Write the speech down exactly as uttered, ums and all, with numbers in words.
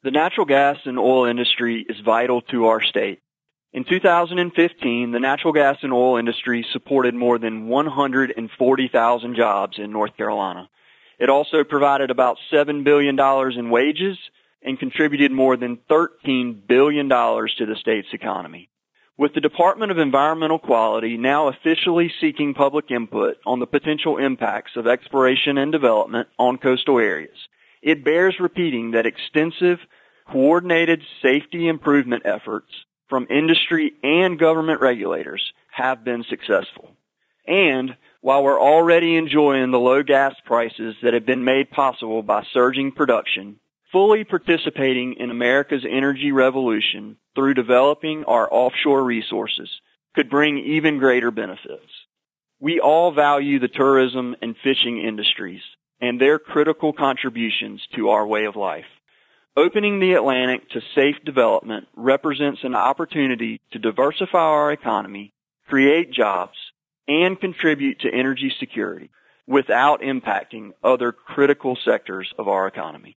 The natural gas and oil industry is vital to our state. In two thousand fifteen, the natural gas and oil industry supported more than one hundred forty thousand jobs in North Carolina. It also provided about seven billion dollars in wages and contributed more than thirteen billion dollars to the state's economy. With the Department of Environmental Quality now officially seeking public input on the potential impacts of exploration and development on coastal areas, it bears repeating that extensive, coordinated safety improvement efforts from industry and government regulators have been successful. And while we're already enjoying the low gas prices that have been made possible by surging production, fully participating in America's energy revolution through developing our offshore resources could bring even greater benefits. We all value the tourism and fishing industries and their critical contributions to our way of life. Opening the Atlantic to safe development represents an opportunity to diversify our economy, create jobs, and contribute to energy security without impacting other critical sectors of our economy.